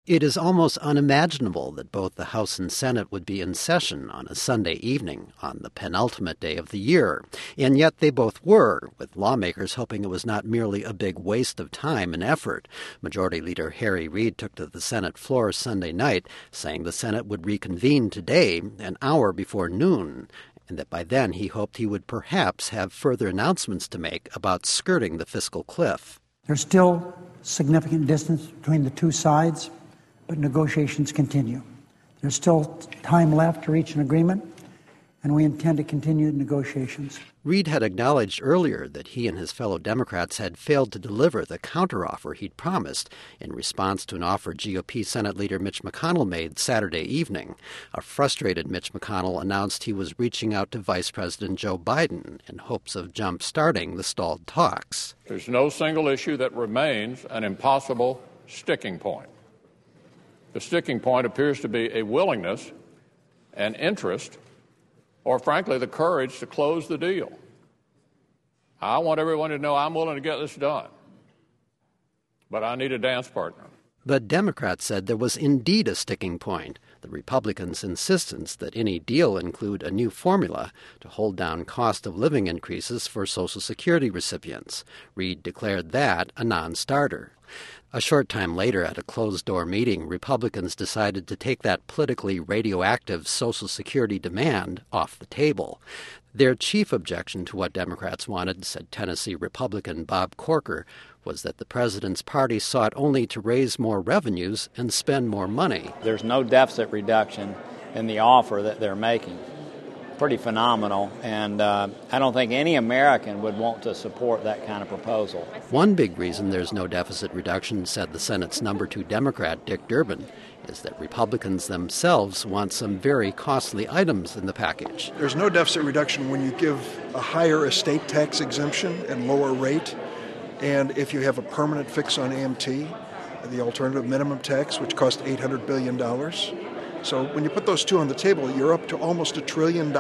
It is almost unimaginable that both the House and Senate would be in session on a Sunday evening on the penultimate day of the year, and yet they both were, with lawmakers hoping it was not merely a big waste of time and effort. Majority Leader Harry Reid took to the Senate floor Sunday night, saying the Senate would reconvene today, an hour before noon, and that by then he hoped he would perhaps have further announcements to make about skirting the fiscal cliff. There's still significant distance between the two sides, but negotiations continue. There's still time left to reach an agreement, and we intend to continue negotiations. Reid had acknowledged earlier that he and his fellow Democrats had failed to deliver the counteroffer he'd promised in response to an offer GOP Senate Leader Mitch McConnell made Saturday evening. A frustrated Mitch McConnell announced he was reaching out to Vice President Joe Biden in hopes of jump-starting the stalled talks. There's no single issue that remains an impossible sticking point. The sticking point appears to be a willingness and interest, or frankly, the courage to close the deal. I want everyone to know I'm willing to get this done, but I need a dance partner. But Democrats said there was indeed a sticking point, the Republicans' insistence that any deal include a new formula to hold down cost of living increases for Social Security recipients. Reid declared that a non-starter. A short time later, at a closed-door meeting, Republicans decided to take that politically radioactive Social Security demand off the table. Their chief objection to what Democrats wanted, said Tennessee Republican Bob Corker, was that the president's party sought only to raise more revenues and spend more money. There's no deficit reduction in the offer that they're making. Pretty phenomenal, and I don't think any American would want to support that kind of proposal. One big reason there's no deficit reduction, said the Senate's number 2 Democrat, Dick Durbin, is that Republicans themselves want some very costly items in the package. There's no deficit reduction when you give a higher estate tax exemption and lower rate, and if you have a permanent fix on AMT, the alternative minimum tax, which cost $800 billion. So when you put those two on the table, you're up to almost $1 trillion.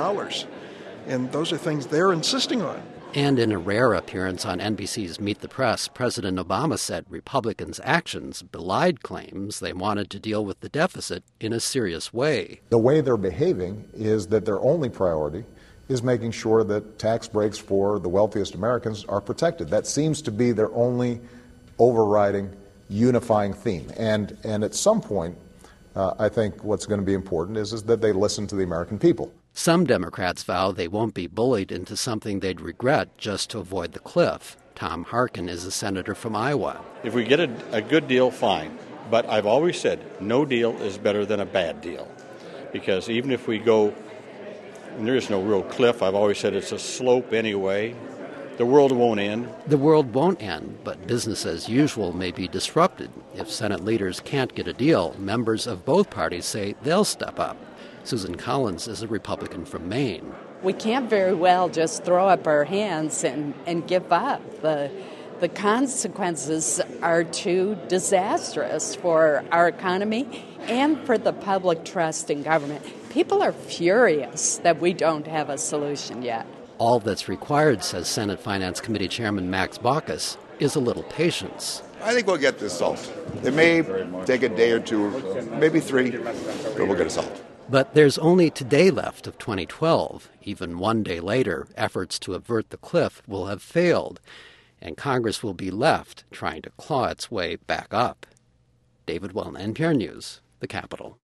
And those are things they're insisting on. And in a rare appearance on NBC's Meet the Press, President Obama said Republicans' actions belied claims they wanted to deal with the deficit in a serious way. The way they're behaving is that their only priority is making sure that tax breaks for the wealthiest Americans are protected. That seems to be their only overriding, unifying theme. And at some point, I think what's going to be important is that they listen to the American people. Some Democrats vow they won't be bullied into something they'd regret just to avoid the cliff. Tom Harkin is a senator from Iowa. If we get a good deal, fine. But I've always said no deal is better than a bad deal. Because even if we go, and there is no real cliff, I've always said it's a slope anyway. The world won't end. The world won't end, but business as usual may be disrupted. If Senate leaders can't get a deal, members of both parties say they'll step up. Susan Collins is a Republican from Maine. We can't very well just throw up our hands and give up. The consequences are too disastrous for our economy and for the public trust in government. People are furious that we don't have a solution yet. All that's required, says Senate Finance Committee Chairman Max Baucus, is a little patience. I think we'll get this solved. It may take a day or two, maybe 3, but we'll get it solved. But there's only today left of 2012. Even one day later, efforts to avert the cliff will have failed, and Congress will be left trying to claw its way back up. David Wellen, NPR News, the Capitol.